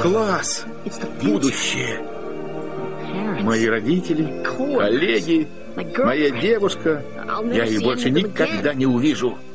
Класс! Будущее! Мои родители, коллеги, моя девушка. Я их больше никогда не увижу.